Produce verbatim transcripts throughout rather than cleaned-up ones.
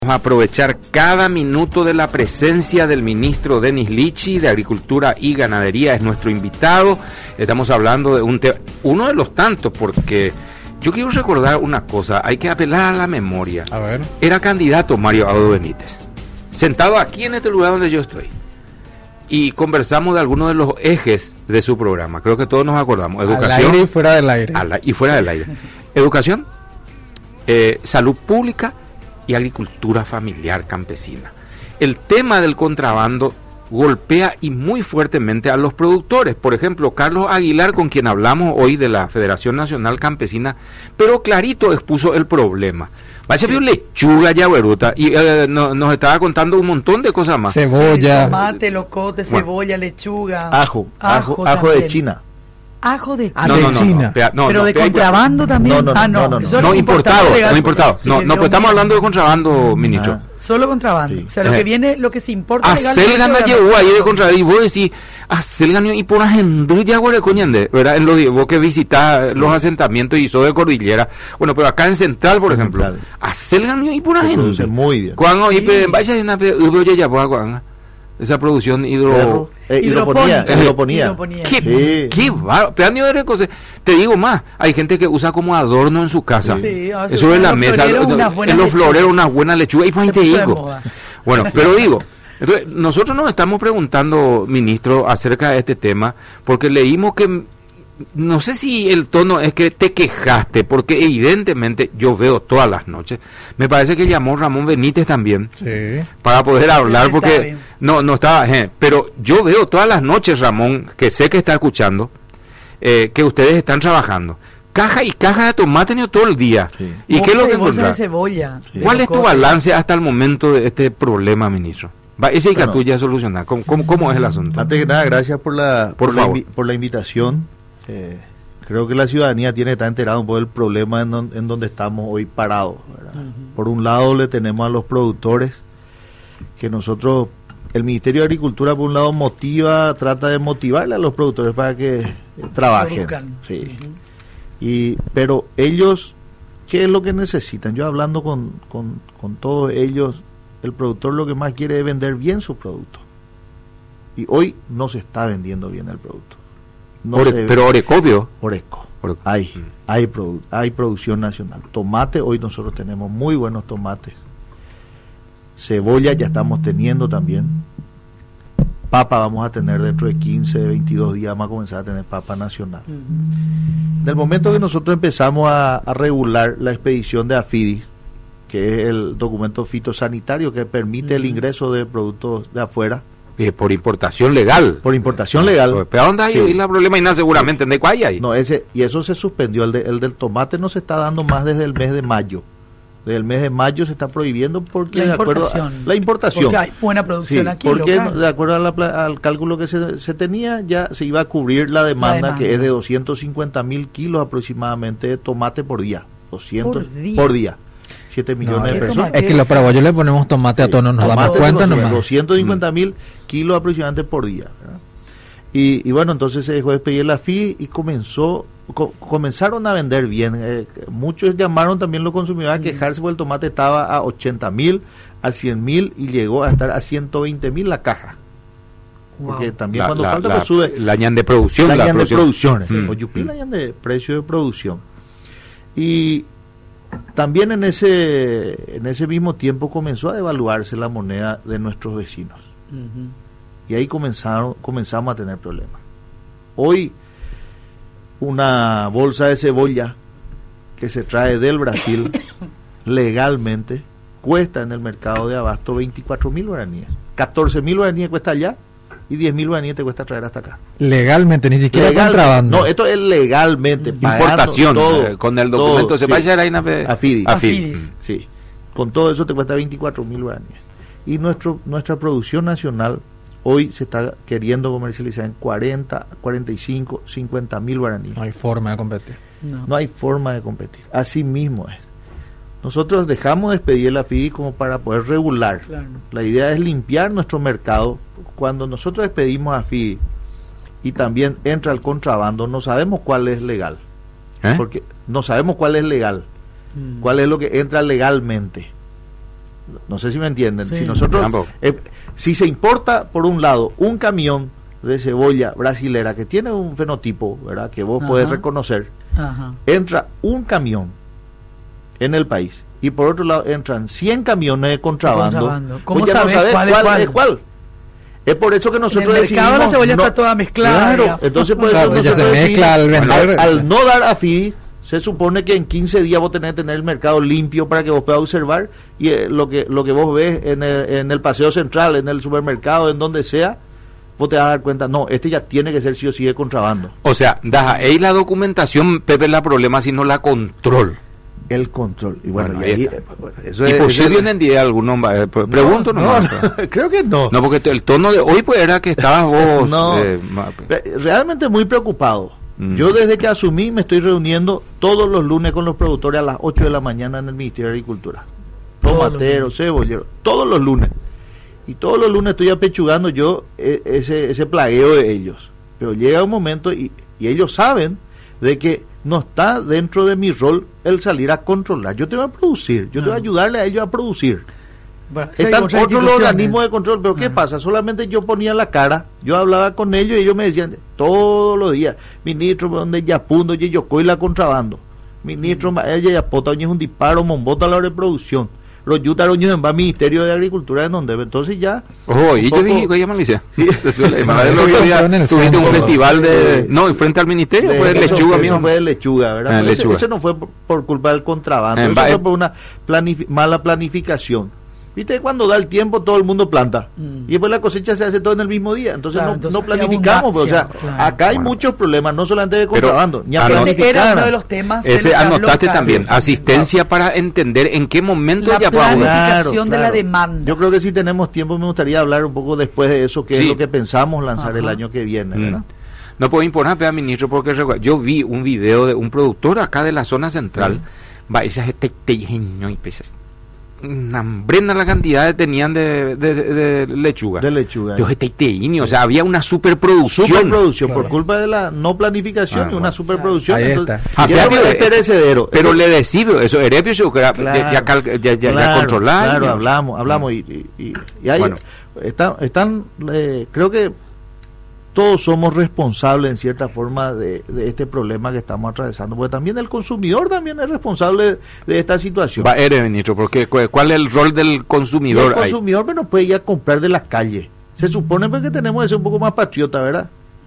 Vamos a aprovechar cada minuto de la presencia del ministro Denis Lichi de Agricultura y Ganadería, es nuestro invitado. Estamos hablando de un tema, uno de los tantos, porque yo quiero recordar una cosa, hay que apelar a la memoria. A ver. Era candidato Mario Abdo Benítez, sentado aquí en este lugar donde yo estoy, y conversamos de algunos de los ejes de su programa. Creo que todos nos acordamos. Educación. Al aire y fuera del aire. La, y fuera del aire. Educación, eh, salud pública y agricultura familiar campesina. El tema del contrabando golpea y muy fuertemente a los productores. Por ejemplo, Carlos Aguilar, con quien hablamos hoy de la Federación Nacional Campesina, pero clarito expuso el problema. Vaya, vio lechuga ya, Beruta, y eh, no, nos estaba contando un montón de cosas más. Cebolla. Sí, tomate, locote, cebolla, bueno. lechuga. Ajo, ajo, ajo, ajo de China. Ajo de China. No, no, no, China. no, pea, no, pero no, de pea, contrabando pea, también. no, no, ah, no, no, no, eso no, es importado, legal, no importado. sí, No, no, pues estamos hablando de contrabando, ministro. Ah. Solo contrabando. Sí. O sea, lo que viene, lo que se importa. A Selgan llegó ahí de contrabando, y vos decís, a Selgan y por una gendrilla, coñande, ¿verdad? En los, vos que visitás los asentamientos y sos de cordillera. Bueno, pero acá en Central, por ejemplo, Central. a Selgan y por una gendrilla. Muy bien. Cuando, Sí. y vaya una, ya, esa producción hidro... Perro. Eh, hidroponía, Hidroponía. hidroponía. Hidroponía. Qué, Sí. qué bárbaro. Pedaño de cosas. Te digo más, hay gente que usa como adorno en su casa. Sí, a veces Eso en la en los mesa, floreros en unas buenas los floreros lechugas. unas buenas lechugas, y pues ahí Se te puso de digo. moda. Bueno, pero digo, entonces, nosotros nos estamos preguntando, ministro, acerca de este tema, porque leímos que, no sé si el tono es que te quejaste, porque evidentemente yo veo todas las noches, me parece que llamó Ramón Benítez también, Sí. para poder hablar, está porque bien. no no estaba, eh, pero yo veo todas las noches, Ramón, que sé que está escuchando, eh, que ustedes están trabajando. Caja y caja de tomate ni todo el día. Sí. ¿Y qué es lo que Bolsa y bolsa de encontrás? cebolla. Sí. ¿Cuál es tu Locote. balance hasta el momento de este problema, ministro? Va, ese y que Bueno. tuya solucionar. ¿Cómo, cómo, ¿Cómo es el asunto? Antes que nada, gracias por la, Por por la, favor. invi- por la invitación. Eh, creo que la ciudadanía tiene que estar enterada un poco del problema en, don- en donde estamos hoy parados, ¿verdad? Ujú. Por un lado le tenemos a los productores, que nosotros, el Ministerio de Agricultura por un lado motiva, trata de motivarle a los productores para que eh, trabajen. Produzcan. Sí. Ujú. Y, pero ellos, ¿qué es lo que necesitan? Yo hablando con, con, con todos ellos, el productor lo que más quiere es vender bien su producto. Y hoy no se está vendiendo bien el producto. No Ore- se- pero Orecopio. Oreco. Oreco. Hay, hay, produ- hay producción nacional. Tomate, hoy nosotros tenemos muy buenos tomates. Cebolla ya estamos teniendo también. Papa vamos a tener dentro de quince, veintidós días, vamos a comenzar a tener papa nacional. Ujú. Del momento que nosotros empezamos a, a regular la expedición de AFIDIS, que es el documento fitosanitario que permite el Ujú. ingreso de productos de afuera Eh, por importación legal. por importación legal. ¿Pero dónde hay Sí. ahí el problema? Y nada, seguramente. ¿De cuál hay ahí? No, ese, y eso se suspendió. El, de- el del tomate no se está dando más desde el mes de mayo. Desde el mes de mayo se está prohibiendo porque La de acuerdo a- importación. la importación. Porque hay buena Sí, producción aquí. porque local. de acuerdo a la pla- al cálculo que se, se tenía, ya se iba a cubrir la demanda, demanda. que es de doscientos cincuenta mil kilos aproximadamente de tomate por día. doscientos Por día. por día. siete No, millones de ¿qué personas. tomate? es que los paraguayos le ponemos tomate a Sí, todos, no nos damos tomate cuenta se consume nomás. doscientos cincuenta mil kilos aproximadamente por día, ¿verdad? Y, y bueno, entonces se dejó de pedir la F I y comenzó co- comenzaron a vender bien. Eh, muchos llamaron también los consumidores a quejarse porque el tomate estaba a ochenta mil, a cien mil y llegó a estar a ciento veinte mil la caja. Porque Wow. también La- cuando la- falta la- pues sube La ñan de producción. la la ñan de producción. producciones, Mm. o yupi Mm. la ñan de precio de producción. Y también en ese en ese mismo tiempo comenzó a devaluarse la moneda de nuestros vecinos. Ujú. Y ahí comenzaron comenzamos a tener problemas. Hoy una bolsa de cebolla que se trae del Brasil legalmente cuesta en el mercado de abasto veinticuatro mil guaraníes. catorce mil guaraníes cuesta allá y diez mil guaraníes te cuesta traer hasta acá. Legalmente, ni siquiera Legal- contrabando. No, esto es legalmente. pagando Importación. todo, eh, con el documento. todo, se sí. vaya a ir a Afidis. Afidis. Sí. Con todo eso te cuesta veinticuatro mil guaraníes. Y nuestro, nuestra producción nacional hoy se está queriendo comercializar en cuarenta, cuarenta y cinco, cincuenta mil guaraníes. No hay forma de competir. No. No hay forma de competir. Así mismo es. Nosotros dejamos de expedir la F I D como para poder regular. Claro. La idea es limpiar nuestro mercado. Cuando nosotros expedimos a F I D y también entra el contrabando, no sabemos cuál es legal. ¿Eh? Porque no sabemos cuál es legal, Mm. cuál es lo que entra legalmente. No sé si me entienden. Sí. Si nosotros, Tampoco. eh, si se importa por un lado un camión de cebolla brasilera que tiene un fenotipo, ¿verdad? Que vos Ajá. podés reconocer, Ajá. entra un camión en el país y por otro lado entran cien camiones de contrabando. Contrabando. ¿Cómo Vos ya no sabés sabés cuál es cuál, cuál? es cuál. Es por eso que nosotros En el mercado decidimos la cebolla no- está toda mezclada. Claro, ya. entonces por Claro, eso ya se nosotros mezcla al decidimos, vender. al, al no dar a F I D, se supone que en quince días vos tenés que tener el mercado limpio para que vos puedas observar y eh, lo que lo que vos ves en el, en el paseo central, en el supermercado, en donde sea, vos te vas a dar cuenta, no, este ya tiene que ser sí o sí de contrabando. O sea, daja, ahí la documentación, Pepe, la problema, sino la control. El control. Y bueno, Bueno, y ahí ahí, está. eh, bueno, eso Y es- por eso si es- vienen día alguno, eh, pre- pregunto no, nomás. no, creo que no. No, porque el tono de hoy pues era que estabas vos. No. eh, ma- Re- Realmente muy preocupado. Mm. Yo desde que asumí me estoy reuniendo todos los lunes con los productores a las ocho de la mañana en el Ministerio de Agricultura. Todos los Tomateros, cebolleros, todos los lunes. Y todos los lunes estoy apechugando yo eh, ese, ese plagueo de ellos. Pero llega un momento y, y ellos saben de que no está dentro de mi rol el salir a controlar. Yo tengo que producir, yo tengo que Ah. ayudarle a ellos a producir. Bueno, sí, hay Están otras otros los instituciones. organismos de control, pero ¿qué Ah. pasa? Solamente yo ponía la cara, yo hablaba con ellos y ellos me decían todos los días, ministro, donde ya pundo, yo coy la contrabando, ministro, ella ya pota, es un disparo, mombota la reproducción, los yutaroños en va Ministerio de Agricultura, en donde, entonces ya, Ojo, y un yo poco- vi que ella Malicia. Sí. Se suele- No, madre, es lo que que compró había- en el tuviste un centro. festival de. Sí. No, y frente al ministerio de- fue de eso- lechuga, eso mío. fue de lechuga, ¿verdad? Ah, Pero ese, lechuga. ese no fue por, por culpa del contrabando, Eh, eso va, fue eh. por una planifi- mala planificación. Viste, cuando da el tiempo todo el mundo planta Mm. y después la cosecha se hace todo en el mismo día, entonces Claro, no, entonces no hay planificamos, pero, o sea, abundancia, claro. acá hay Bueno. muchos problemas, no solamente de Pero contrabando, ni a anot- Ese era planificar. uno de los temas. de Ese lo que habló anotaste Carlos. también. Asistencia para entender en qué momento La ya podemos. planificación de la demanda. Yo creo que si tenemos tiempo me gustaría hablar un poco después de eso, que Sí. es lo que pensamos lanzar el Ajá. año que viene, Mm. ¿verdad? No puedo imponer, pero ministro, porque recuerda- yo vi un video de un productor acá de la zona central. Va, esas este tejeño y pesas. Una hambrena la cantidad que tenían de, de, de- de lechuga. De lechuga. Yo este teíneo, o sea, había una superproducción. Superproducción, Claro. por culpa de la no planificación Ah, y una bueno. superproducción. Ahí entonces, está. Ah, y eso pero- es perecedero. Pero Eso- le decimos, eso, Erepio, eso, que ya, Claro, ya, cal- ya, ya, ya claro, controlar. Claro, y- hablamos, hablamos y, y, y- y hay, Bueno. está- están, eh, creo que todos somos responsables en cierta forma de, de este problema que estamos atravesando, porque también el consumidor también es responsable de esta situación. Va, Ere, ministro, porque cu- ¿cuál es el rol del Y el consumidor ahí? consumidor pues, no puede ir a comprar de la calle. Se supone pues, que tenemos que ser un poco más patriota, ¿verdad?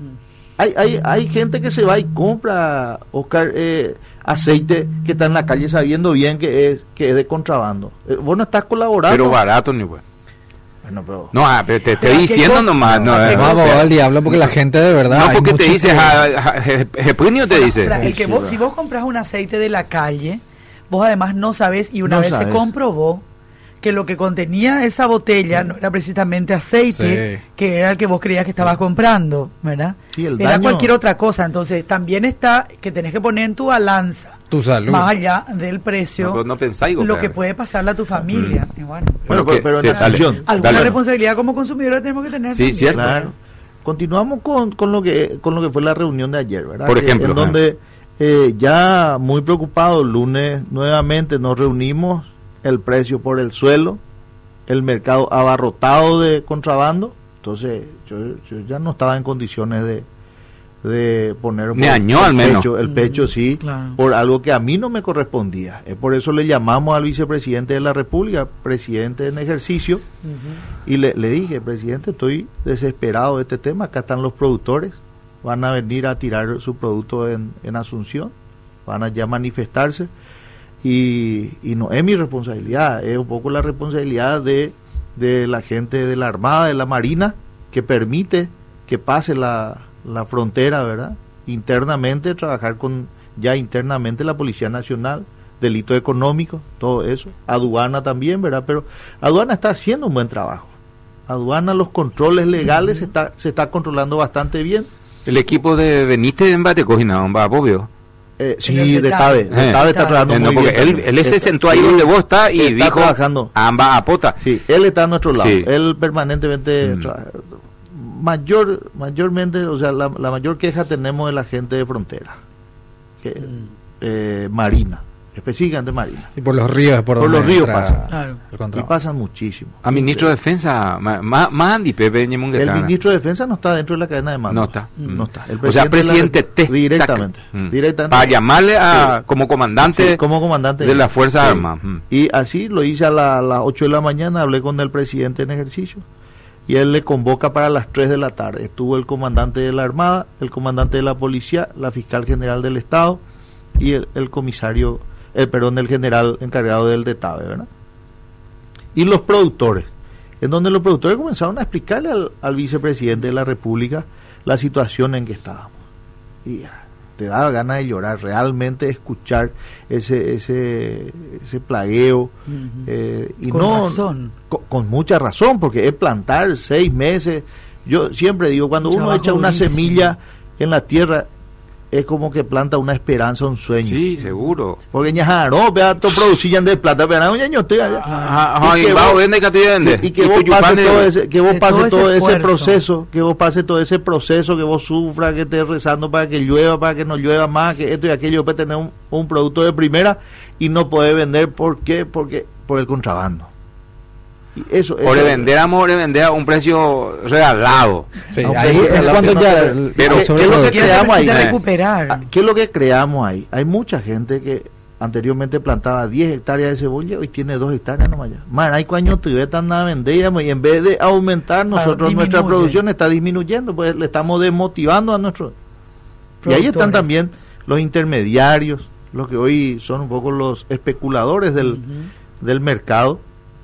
Hay, hay, hay gente que se va y compra, Oscar, eh, aceite que está en la calle sabiendo bien que es que es de contrabando. Eh, vos no estás colaborando. Pero barato, ni pues. Bueno, pero- No, ah, pero te estoy Pero ¿a qué diciendo co- nomás. No, ¿a qué eh, No, co- abogado al diablo, porque la gente de verdad. no hay porque te muchos dice, que- ja- ja- je- Jepinio te dice. Ahora, el que Sí, vos, va. si vos compras un aceite de la calle, vos además no sabés y una No vez sabes. se comprobó que lo que contenía esa botella no era precisamente aceite, Sí. que era el que vos creías que estabas comprando, ¿verdad? Sí, el era daño- cualquier otra cosa. Entonces, también está que tenés que poner en tu balanza, Tu salud. más allá del precio, No, pero no pensáis, lo compadre. que puede pasarle a tu familia. Y bueno, Bueno, ¿qué? pero, pero en Sí, dale, atención. alguna dale. responsabilidad como consumidores tenemos que tener. Sí, también. cierto. Claro. Continuamos con, con lo que con lo que fue la reunión de ayer, ¿verdad? Por Que- ejemplo, en donde eh, ya muy preocupados, el lunes nuevamente nos reunimos, el precio por el suelo, el mercado abarrotado de contrabando, entonces yo, yo ya no estaba en condiciones de, de poner Me añó el al menos. pecho, el pecho sí, Claro. por algo que a mí no me correspondía. Es por eso le llamamos al vicepresidente de la República, presidente en ejercicio, Ujú. y le, le dije, presidente, estoy desesperado de este tema, acá están los productores, van a venir a tirar su producto en, en Asunción, van a ya manifestarse, y, y no es mi responsabilidad, es un poco la responsabilidad de, de la gente de la Armada, de la Marina, que permite que pase la, la frontera, ¿verdad? Internamente, trabajar con ya internamente la Policía Nacional, delito económico, todo eso, aduana también, ¿verdad? Pero aduana está haciendo un buen trabajo. Aduana, los controles legales se está, se está controlando bastante bien. El equipo de Benítez en Batecojina, va, obvio. Eh, En sí, el de Tabe. Tabe, de Eh. Tabe está trabajando Eh, no, muy porque bien. él, también. él se Está- sentó ahí sí, donde vos estás y está dijo, trabajando. ambas apota. Sí, él está a nuestro lado. Sí. Él permanentemente Mm. trabaja. Mayor, mayormente, o sea, la, la mayor queja tenemos de la gente de frontera, que, Mm. eh, Marina. específicamente Marina. Y por los ríos, por, Por donde los ríos entra pasa. Claro. el Y contrabando. pasan muchísimo. A ministro de Defensa, ma- ma- más Andy Pepe El Ñemunguetana. ministro de Defensa no está dentro de la cadena de mando. No está. No está. El O sea, de la presidente Repu- T. Directamente. Mm. directamente. Para llamarle a, como comandante Sí, como comandante de las Fuerzas Sí. Armadas. Mm. Y así lo hice a la- a las ocho de la mañana, hablé con el presidente en ejercicio y él le convoca para las tres de la tarde. Estuvo el comandante de la Armada, el comandante de la Policía, la fiscal general del Estado y el, el comisario, el perdón, el general encargado del DETABE, ¿verdad? Y los productores, en donde los productores comenzaron a explicarle al, al vicepresidente de la República la situación en que estábamos. Y ya, te daba ganas de llorar, realmente escuchar ese ese ese plagueo. Ujú. eh, y Con no razón. Con, con mucha razón, porque es plantar seis meses. Yo siempre digo, cuando Un uno trabajo echa una durísimo. semilla en la tierra, es como que planta una esperanza, un sueño. Sí, seguro. Porque ya no, vea, to producían de plata, pero no, ya no estoy allá. Ajá, ajá, Y y que va, vos- vende, que te vende. y que vos pases todo ese, que vos de pases todo ese todo ese esfuerzo. proceso, que vos pases todo ese proceso, que vos sufras, que estés rezando para que llueva, para que no llueva más, que esto y aquello, para tener un, un producto de primera y no poder vender, ¿por qué? Porque por el contrabando. Y eso, Por eso- vender, amor, vender a un precio regalado. Sí, Aunque ahí no- es la- cuando no- ya... pero- el- pero- el ¿qué- qué es lo que sobreproducción. creamos ahí? Necesita Eh. recuperar. Ah, ¿Qué es lo que creamos ahí? Hay mucha gente que anteriormente plantaba diez hectáreas de cebolla y tiene dos hectáreas nomás ya. Man, hay cuaños te tan a vender y en vez de aumentar nosotros nuestra disminuye. producción está disminuyendo, pues le estamos desmotivando a nuestros. Y ahí están Productores. también los intermediarios, los que hoy son un poco los especuladores del, Ujú. del mercado,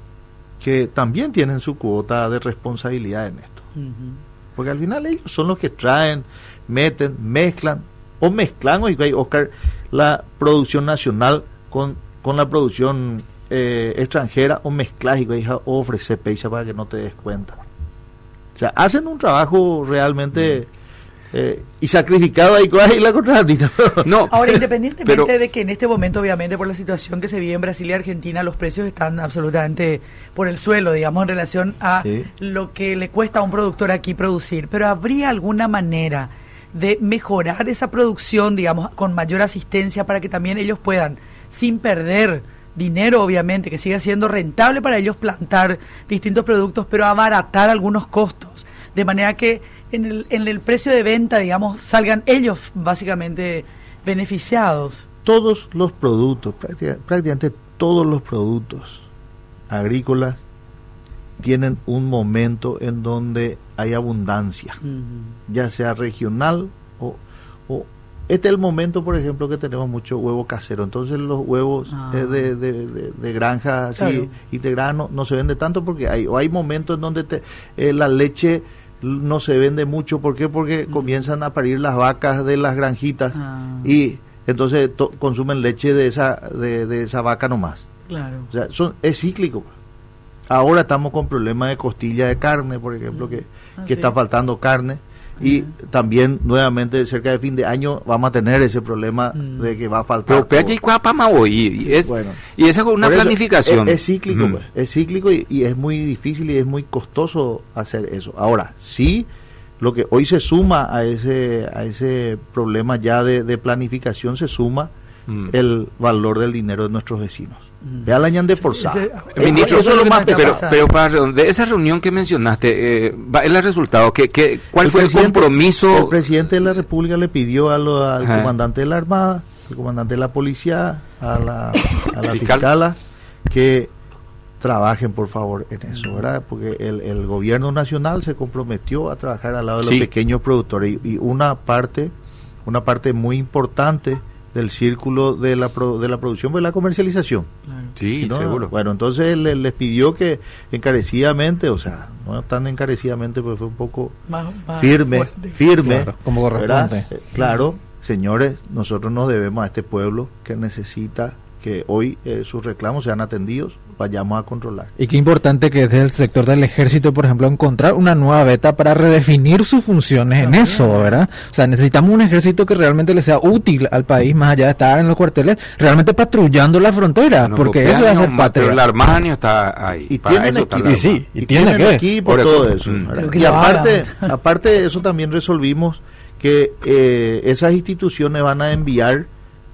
que también tienen su cuota de responsabilidad en esto. Ujú. Porque al final ellos son los que traen, meten, mezclan, o mezclan, oiga, Oscar, la producción nacional con, con la producción eh, extranjera, o mezclas, y o ofrecer pecha para que no te des cuenta. O sea, hacen un trabajo realmente eh, y sacrificado ahí con ahí la contratista. No, Ahora, independientemente pero- de que en este momento, obviamente, por la situación que se vive en Brasil y Argentina, los precios están absolutamente por el suelo, digamos, en relación a Sí. lo que le cuesta a un productor aquí producir. Pero ¿habría alguna manera de mejorar esa producción, digamos, con mayor asistencia para que también ellos puedan, sin perder dinero, obviamente, que siga siendo rentable para ellos plantar distintos productos, pero abaratar algunos costos, de manera que en el, en el precio de venta, digamos, salgan ellos básicamente beneficiados? Todos los productos, práctica- prácticamente todos los productos agrícolas tienen un momento en donde hay abundancia, ya sea regional o, o este es el momento, por ejemplo, que tenemos mucho huevo casero. Entonces los huevos Ah. eh, de, de, de, de granja así Claro. integrada no, no se vende tanto porque hay o hay momentos en donde te, eh, la leche no se vende mucho. ¿Por qué? Porque Mm. comienzan a parir las vacas de las granjitas Ah. y entonces to- consumen leche de esa de, de esa vaca nomás. Claro. O sea, son, es cíclico. Ahora estamos con problemas de costilla de carne, por ejemplo, que, Ah, que sí. está faltando carne. Y también, nuevamente, cerca de fin de año, vamos a tener ese problema Mm. de que va a faltar. pero P H I todo. cuapa Maui, y es Bueno. y esa es una Por eso, planificación. Es, es cíclico, Ujú. pues, es cíclico y, y es muy difícil y es muy costoso hacer eso. Ahora, sí, lo que hoy se suma a ese a ese problema ya de, de planificación, se suma Mm. el valor del dinero de nuestros vecinos. Mm. Vea la ñan de Sí, forzada. ese- Eh, Ministro, eso es lo que más nos está pero, pesado. pasando. pero para de esa reunión que mencionaste, eh, va- el resultado, ¿qué, qué, ¿cuál El fue el presidente- compromiso? El presidente de la República le pidió a lo- al Ajá. comandante de la Armada, al comandante de la Policía, a la, a la Fiscal. fiscala, que trabajen por favor en eso, ¿verdad? Porque el, el gobierno nacional se comprometió a trabajar al lado de los Sí. pequeños productores y, y una parte, una parte muy importante del círculo de la pro- de la producción fue la comercialización. Claro. Sí, ¿no? seguro. Bueno, entonces le- les pidió que encarecidamente, o sea, no tan encarecidamente, pues fue un poco Más- más firme, fuerte. firme, Claro, como corresponde. ¿verdad? Eh, Claro, señores, nosotros nos debemos a este pueblo que necesita que hoy eh, sus reclamos sean atendidos, vayamos a controlar. Y qué importante que desde el sector del ejército, por ejemplo, encontrar una nueva beta para redefinir sus funciones en También. eso, ¿verdad? O sea, necesitamos un ejército que realmente le sea útil al país, más allá de estar en los cuarteles, realmente patrullando la frontera, No, porque porque eso va a ser años, patria. pero el Armanio está ahí. Y para tienen eso está equipo, la y sí, Armada. y tiene tienen que. equipo, Por todo eso, eso. mm. ¿verdad? Pero que Y lo aparte, hagan. aparte de eso también resolvimos que eh, esas instituciones van a enviar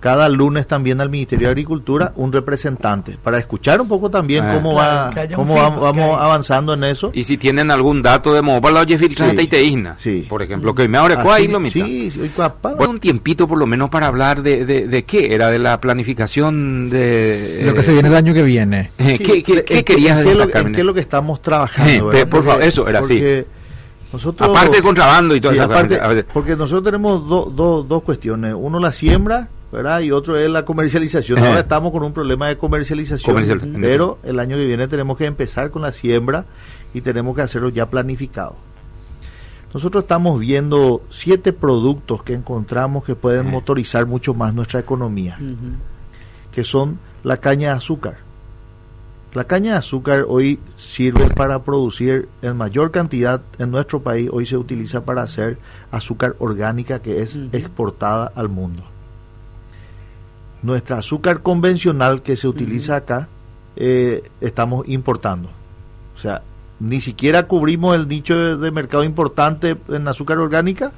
cada lunes también al Ministerio de Agricultura un representante para escuchar un poco también Ah, cómo claro, va que haya un cómo feedback, va- vamos que hay- avanzando en eso. Y si tienen algún dato de modo para la oye filtrar Sí, de Iteína, sí. por ejemplo, que me ahora Así- ahí lo mitad. sí, sí, hoy capaz. Bueno, un tiempito por lo menos para hablar de, de, de qué era, de la planificación de... Lo que eh, se viene el año que viene. eh, Sí, ¿Qué, qué, ¿en qué querías en qué, es lo, destacar? en qué es lo que estamos trabajando? Eh, ¿verdad? por favor, eso era así. porque nosotros, Aparte de contrabando y todo sí, eso. aparte, a ver, porque nosotros tenemos do- do- dos cuestiones. Uno, la siembra, ¿verdad? Y otro es la comercialización. Ajá. Ahora estamos con un problema de comercialización, Comercial. pero el año que viene tenemos que empezar con la siembra y tenemos que hacerlo ya planificado. Nosotros estamos viendo siete productos que encontramos que pueden Ajá. motorizar mucho más nuestra economía, que son la caña de azúcar. La caña de azúcar hoy sirve para producir en mayor cantidad en nuestro país, hoy se utiliza para hacer azúcar orgánica que es Ujú. exportada al mundo. Nuestra azúcar convencional que se utiliza Ujú. acá, eh, estamos importando. O sea, ni siquiera cubrimos el nicho de, de mercado importante en azúcar orgánica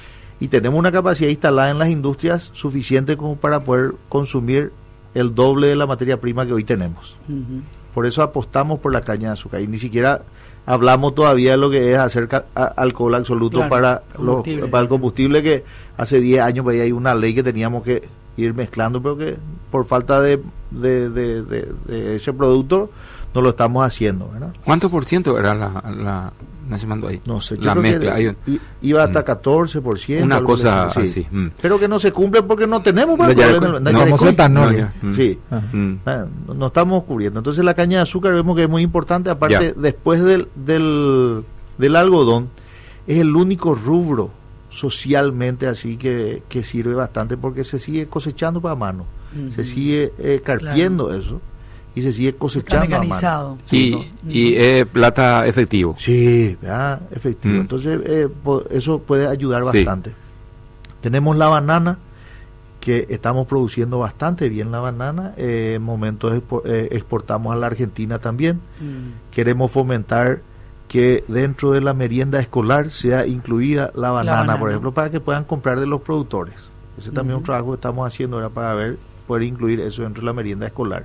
y tenemos una capacidad instalada en las industrias suficiente como para poder consumir el doble de la materia prima que hoy tenemos. Por eso apostamos por la caña de azúcar y ni siquiera hablamos todavía de lo que es hacer ca- a- alcohol absoluto Claro, para, los, combustible. para el combustible, que hace diez años pues, hay una ley que teníamos que ir mezclando, pero que por falta de, de, de, de- de ese producto no lo estamos haciendo, ¿verdad? ¿Cuánto por ciento era la... la no se mandó ahí? No sé, yo la creo que mezcla. Hay un- i- iba hasta Mm. catorce por ciento. Una algo cosa así, así. Mm. Pero que no se cumple porque no tenemos para No, ya- poner en el- no, ya vamos de a etanol. No, ya. Mm. Sí. Ah. Mm. Ah, no, no estamos cubriendo. Entonces la caña de azúcar vemos que es muy importante. Aparte, Ya. después del, del, del algodón, es el único rubro socialmente así que, que sirve bastante porque se sigue cosechando para mano. Se sigue eh, carpiendo eso y se sigue Está cosechando a mano. mecanizado. Y, Sí, ¿no? y eh, plata efectivo. Sí, ¿verdad? Efectivo. Mm. Entonces, eh, po- eso puede ayudar Sí. bastante. Tenemos la banana, que estamos produciendo bastante bien la banana. Eh, en momentos expo- eh, exportamos a la Argentina también. Mm. Queremos fomentar que dentro de la merienda escolar sea incluida la banana, banana. por ejemplo, para que puedan comprar de los productores. Ese también es un Ujú. trabajo que estamos haciendo ahora para ver, poder incluir eso dentro de la merienda escolar.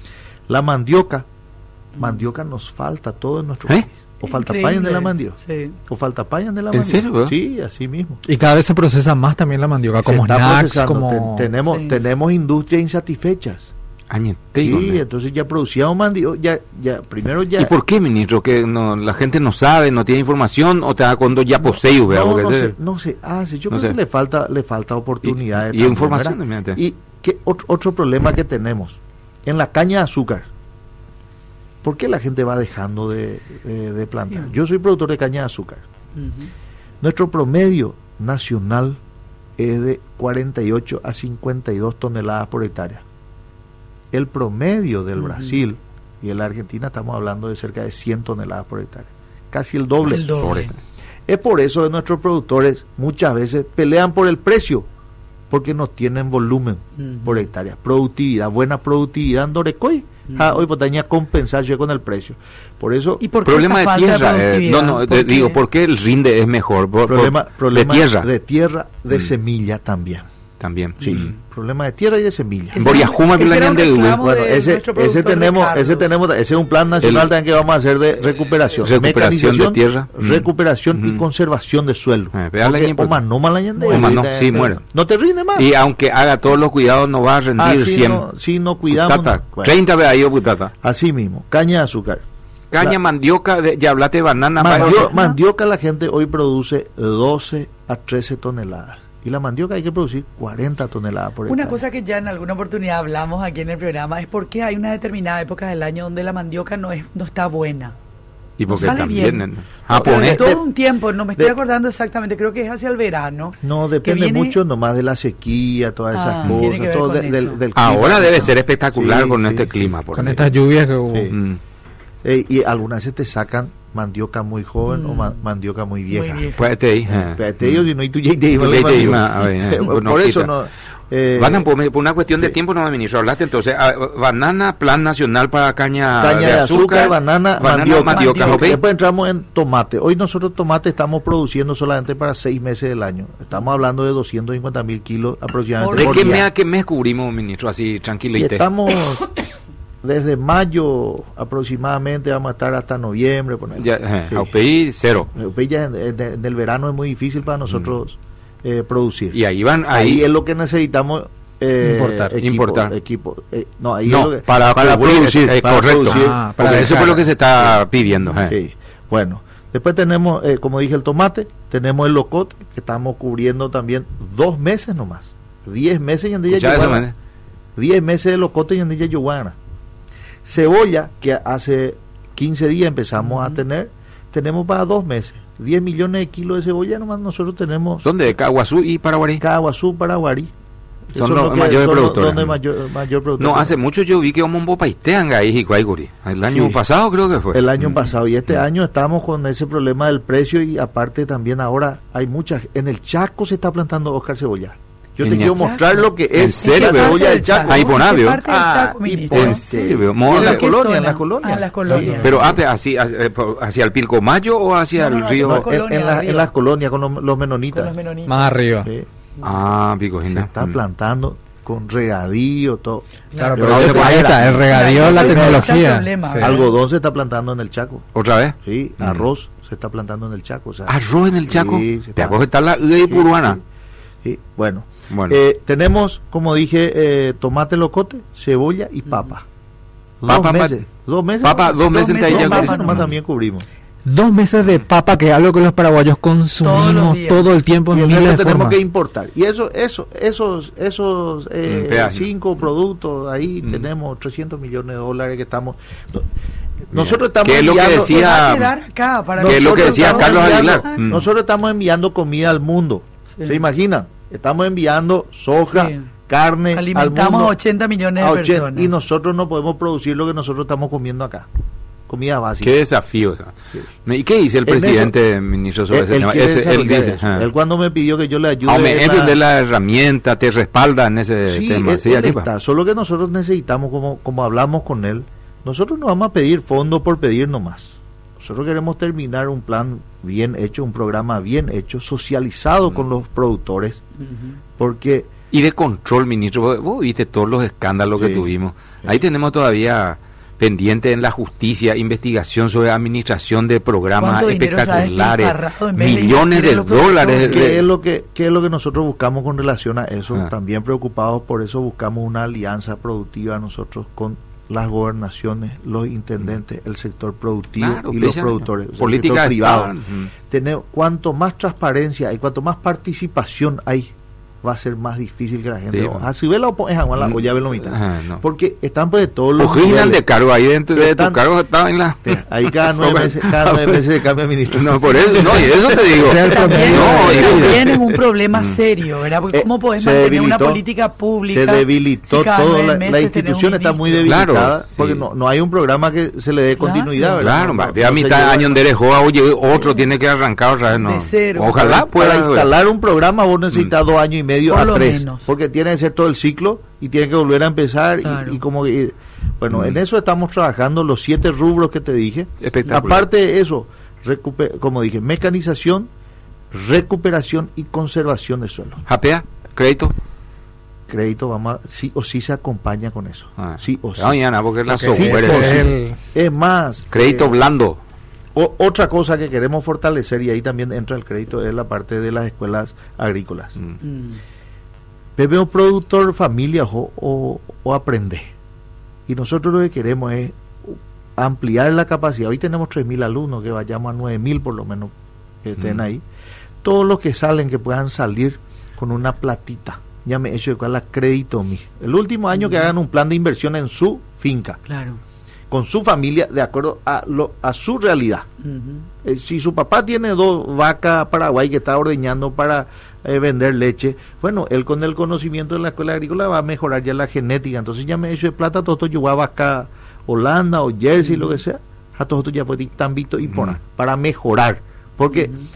La mandioca, mandioca nos falta todo en nuestro ¿Eh? país. O falta Increíble. payan de la mandioca. Sí. O falta payan de la ¿En mandioca. serio? Sí, así mismo. Y cada vez se procesa más también la mandioca, Se como está snacks, procesando. como... Ten- tenemos, Sí. tenemos industrias insatisfechas. Añeteigo, Sí, ¿no? entonces ya producíamos mandioca. Ya, ya, primero ya. ¿Y por qué, ministro? ¿Que no, la gente no sabe, no tiene información o te da cuando ya posee? vea? No, Porque no, ese- se, no se hace. Yo No creo sé. que le falta, le falta oportunidades. Y- y también, información, ¿verdad? imagínate. Y que otro, otro problema que tenemos en la caña de azúcar. ¿Por qué la gente va dejando de, de- de plantar? Sí. Yo soy productor de caña de azúcar. Ujú. Nuestro promedio nacional es de cuarenta y ocho a cincuenta y dos toneladas por hectárea. El promedio del Ujú. Brasil y de la Argentina estamos hablando de cerca de cien toneladas por hectárea. Casi el doble. El doble. Sobre- Es por eso que nuestros productores muchas veces pelean por el precio, porque no tienen volumen Ujú. por hectárea. Productividad, buena productividad en Dorecoy. Ah, hoy podría compensarse con el precio. Por eso, ¿Y por qué Problema esa de falta tierra. eh, productividad? no, no, ¿Por te digo, qué? ¿por qué el rinde es mejor? Por- por- problema, problema de tierra de, tierra, de Mm. semilla también. también. Sí, Mm. problema de tierra y de semilla. Ese Boriajuma, era un- ese era un Pilañán de Uve. reclamo Bueno, de ese, nuestro ese productor tenemos, Ricardo. ese tenemos, ese es un plan nacional El- también que vamos a hacer de recuperación, Recuperación de tierra. Mm. recuperación y Mm. conservación de suelo. Eh, vea la Porque ñe, pues. Oma no malañande, Oma no, eh, sí, eh, muere. No te rinde más. Y aunque haga todos los cuidados, no va a rendir Ah, sí, cien. no, sí, no cuidamos. Putata, no. Bueno, treinta ve ahí, oh, putata. así mismo, caña de azúcar. Caña, La- mandioca, de, ya hablaste de banana. Mandio- pa- mandioca la gente hoy produce doce a trece toneladas. Y la mandioca hay que producir cuarenta toneladas por Una hectárea. cosa que ya en alguna oportunidad hablamos aquí en el programa es por qué hay una determinada época del año donde la mandioca no es no está buena. Y porque sale también bien. en Pero japonés. de todo de- un tiempo, no me estoy de- acordando exactamente, creo que es hacia el verano. No, que depende viene- mucho nomás de la sequía, todas esas Ah, tiene que cosas, ver todo con de- del, eso. del clima. Ahora debe ser espectacular Sí, con sí, este sí. clima. Por Con ahí. estas lluvias que hubo. Sí. Mm. Eh, y algunas veces te sacan mandioca muy joven Mm. o ma- mandioca muy vieja. Muy vieja. Pues te dije. Eh, te digo, si no hay tu ya te iba Tu la ya te mandioca. iba, a ver, eh, Por no eso quita. no. Eh, Banana, por, por una cuestión de sí. tiempo no me ministro, hablaste entonces, ah, banana, plan nacional para caña, caña de azúcar, banana, banana mandioca. mandioca, mandioca. ¿ok? Después entramos en tomate. Hoy nosotros tomate estamos produciendo solamente para seis meses del año. Estamos hablando de doscientos cincuenta mil kilos aproximadamente ¿De por qué día. mes a qué mes cubrimos, ministro? Así, Y tranquilite. estamos desde mayo aproximadamente, vamos a estar hasta noviembre. Ponele. Ya, eh, Sí. A U P I, cero. Eh, ya en, en- en el verano es muy difícil para nosotros eh, producir. Y ahí van, ahí, ahí, es lo que necesitamos eh, Importar. equipo, Importar. equipo, eh, no, ahí no, es lo que- para, para cubrir, producir, eh, para correcto. producir. Ah, para Porque eso dejar. fue lo que se está pidiendo. eh. Sí. Bueno, después tenemos, eh, como dije, el tomate, tenemos el locote, que estamos cubriendo también dos meses nomás. Diez meses y en día Escuchá eso, yuguana. man. Diez meses de locote y en día yuguana. Cebolla, que hace quince días empezamos a tener, tenemos para dos meses. Diez millones de kilos de cebolla nomás nosotros tenemos. ¿Dónde? Caguazú y Paraguarí. Caguazú, Paraguarí. Son Eso es los lo que- mayores son los- productores. donde mayor, mayor productor No, tenemos. hace mucho yo vi que Omombo Paitean ahí y Guayguri. El año Sí. pasado creo que fue. El año Mm. pasado y este año estamos con ese problema del precio y aparte también ahora hay muchas, en el Chaco se está plantando Oscar Cebolla. Yo te En quiero el mostrar lo que ¿En es serio? la cebolla del Chaco. Ahí por Navio. ¿Qué parte del Ah, Chaco, y ministro? por- ¿En serio? En Mo- la ¿Qué colonia, zona? en la colonia. Ah, las colonias. Pero hacia, así, hacia, hacia el Pilcomayo o hacia No, no, el no, río. no, No, en, colonia, en la- arriba. en las colonias con los, los Con menonitas. los menonitas. Más arriba. Sí. Ah, Se Picojina. está Mm. plantando con regadío, todo. Claro, Pero pero ahí ahí se está, el regadío, la Ahí está el tecnología. problema, Sí. ¿verdad? Algodón se está plantando en el Chaco. ¿Otra vez? Sí, Mm. arroz se está plantando en el Chaco. O sea, ¿Arroz en el Chaco? Sí, se Te está- acoge está la Uy sí, Puruana. sí, sí. Bueno, Bueno. Eh, tenemos, como dije, eh, tomate locote, cebolla y papa. Papa, dos meses. Dos meses. papa, nomás. dos meses meses ahí ya de Dos que- meses papa nomás nomás. también cubrimos. Dos meses de papa, que es algo que los paraguayos Todos consumimos los días. todo el tiempo Y en el miles resto de tenemos formas. que importar. Y eso, eso, esos, esos eh, Mm, peaje. cinco productos, ahí Mm. tenemos trescientos millones de dólares que estamos... no- nosotros estamos ¿Qué es lo que enviando- decía- Va a quedar acá para Que es lo que nosotros decía estamos Carlos enviando- Aguilar. Mm. Nosotros estamos enviando comida al mundo. Sí. ¿Se imaginan? Estamos enviando soja, Sí. carne al alimentamos mundo. a ochenta millones de a ochenta, personas. y nosotros no podemos producir lo que nosotros estamos comiendo acá. Comida básica. Qué desafío. o sea. ¿Y qué dice el En presidente, ministro, sobre Él, ese él tema? quiere Ese- él desarrollar dice. eso. ah. Él cuando me pidió que yo le ayude... Ah, me en la- entiende la herramienta, te respalda en ese Sí, tema. él, Sí, él Aripa. está. Solo que nosotros necesitamos, como, como hablamos con él, nosotros no vamos a pedir fondos por pedir nomás. Nosotros queremos terminar un plan bien hecho, un programa bien hecho, socializado Mm. con los productores, Ujú. porque Y de control, ministro, vos, vos viste todos los escándalos que Sí. tuvimos. Ahí tenemos todavía pendiente en la justicia, investigación sobre administración de programas ¿Cuánto dinero se ha espectaculares, despilfarrado en vez de millones invertir de en los productores? dólares. ¿qué de- es lo que qué es lo que nosotros buscamos con relación a eso? Ah. También preocupados por eso buscamos una alianza productiva nosotros con las gobernaciones, los intendentes, el sector productivo Claro, y los pesa- productores, o sea, el política sector privado. estaban, mm. Tener, cuanto más transparencia hay, cuanto más participación hay, va a ser más difícil que la gente. Sí, o bueno. así ve la opo- es agua, la- o ya ve lo mitad. Ajá, no. Porque están pues de todos los Ojinan niveles. de cargo ahí dentro de tu Están- cargo estaba en la... Ahí cada nueve meses, cada nueve meses de cambio de ministro. No, por eso, no, y eso te digo. Sea el También, promedio. No, y- también es un problema Mm. serio, ¿verdad? Porque Eh, ¿cómo podés se mantener una debilitó- política pública? Se debilitó si cada todo, nueve la, meses la tenés un institución está muy ministro? debilitada, Claro, porque sí. no, no hay un programa que se le dé Claro. continuidad, ¿verdad? Claro, No, va, no- ve a no se mitad de lleva- año en Derejoa, oye, otro tiene que arrancar otra vez, no. De cero. Ojalá para, pueda. para instalar un programa vos necesitas dos años y medio Por a lo tres, menos. porque tiene que ser todo el ciclo y tiene que volver a empezar y- Claro. y, como ir. Bueno, Mm. en eso estamos trabajando los siete rubros que te dije. Espectacular. Aparte de eso, recuper- como dije, mecanización, recuperación y conservación de suelo. Japea, crédito. Crédito, vamos a, sí o sí se acompaña con eso. Ah. Sí o sí. Ah, mañana, porque es la Ok, software. sí, es- sí. el- Es más, Crédito eh, blando. o- otra cosa que queremos fortalecer, y ahí también entra el crédito, es la parte de las escuelas agrícolas. Mm. Mm. Bebé productor, familia o, o, o aprender. Y nosotros lo que queremos es ampliar la capacidad. Hoy tenemos tres mil alumnos, que vayamos a nueve mil por lo menos que estén Mm. ahí. Todos los que salen, que puedan salir con una platita. Llame eso de cuál la crédito mi. El último año que hagan un plan de inversión en su finca, Claro. con su familia, de acuerdo a, lo, a su realidad. Ujú. Eh, si su papá tiene dos vacas Paraguay que está ordeñando para eh, vender leche, bueno, él con el conocimiento de la escuela agrícola va a mejorar ya la genética. Entonces ya me he hecho de plata, todo esto yo voy a vaca Holanda o Jersey, lo que sea, a todo esto ya puede ir tan visto y Ujú. poner para mejorar. Porque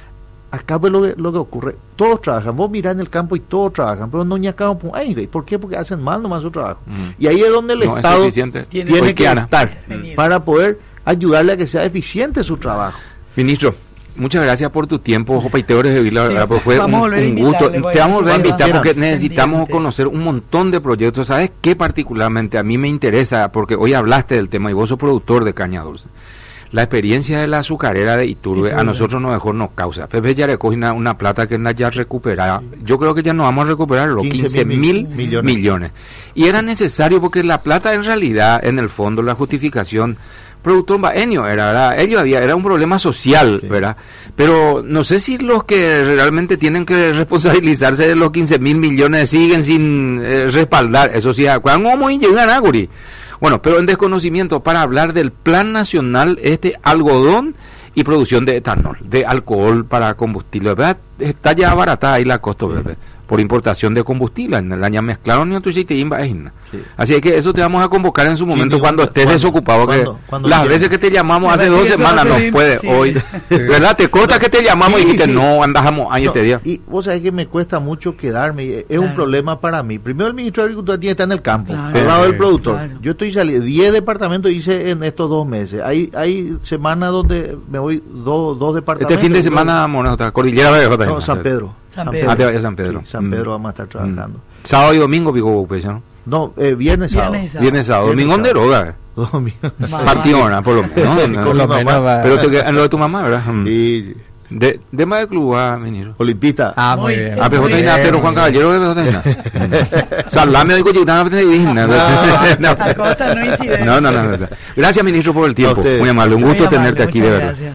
acá pues lo que, lo que ocurre, todos trabajan, vos mirás en el campo y todos trabajan, pero no ñacamos, ay, ¿por qué? Porque hacen mal nomás su trabajo. Mm. Y ahí es donde el no Estado es tiene, Tiene que estar Mm. para poder ayudarle a que sea eficiente su trabajo. Ministro, muchas gracias por tu tiempo, Ojo Paiteores de Vila, Sí, ¿verdad? Pues fue un, vamos a volver a un gusto. invitarle, voy Te a vamos a volver a hacer invitar porque pendientes. necesitamos conocer un montón de proyectos. ¿Sabes qué particularmente a mí me interesa? Porque hoy hablaste del tema y vos sos productor de caña dulce. La experiencia de la azucarera de Iturbe, Iturbe. a nosotros nos dejó nos causa. Pepe ya recoge una, una plata que ya recuperada. Yo creo que ya no vamos a recuperar los quince mil millones. millones. Y era necesario porque la plata en realidad, en el fondo, la justificación, productor baenio era, ¿verdad? Ellos había, era un problema social, sí. ¿verdad? Pero no sé si los que realmente tienen que responsabilizarse de los quince mil millones siguen sin eh, respaldar. Eso sí, ¿cuándo vamos a llegar a Guri? Bueno, pero en desconocimiento, para hablar del Plan Nacional este algodón y producción de etanol, de alcohol para combustible, ¿verdad? Está ya baratada ahí la costo, ¿verdad? Por importación de combustible, en el año mezclaron y sí. Así es que eso te vamos a convocar en su momento sí, cuando estés ¿cuándo? desocupado, ¿cuándo? que ¿Cuándo? las veces que te llamamos hace dos semanas no puede, sí. hoy, ¿verdad? Te consta que te llamamos sí, y dijiste, sí. no, andamos ahí no, este día. Y vos sabés que me cuesta mucho quedarme, es claro. un problema para mí. Primero el ministro de Agricultura tiene que estar en el campo, claro. al lado del productor. Claro. Yo estoy saliendo, diez departamentos hice en estos dos meses. Hay hay semanas donde me voy dos dos departamentos. Este fin de semana, moneda, Cordillera de no, San Pedro. San Pedro. Ah, te vayas a San Pedro. Sí, San Pedro mm. vamos a estar trabajando. Mm. Sábado y domingo, pico, pues, ¿no? No, eh, viernes, sábado. Viernes, sábado. Viernes, sábado. Domingo de droga. Partiona, por lo menos. ¿no? Por lo menos va. Pero te, en lo de tu mamá, ¿verdad? Sí, sí. De, de más de club, ah, ministro. Olimpista. Ah, muy bien. Ah, P J Ina, pero Juan Caballero de P J Ina. Salame, digo, yo no te digna. No, no, no. No, no, no. Gracias, ministro, por el tiempo. Muy amable. Un gusto tenerte aquí, de verdad.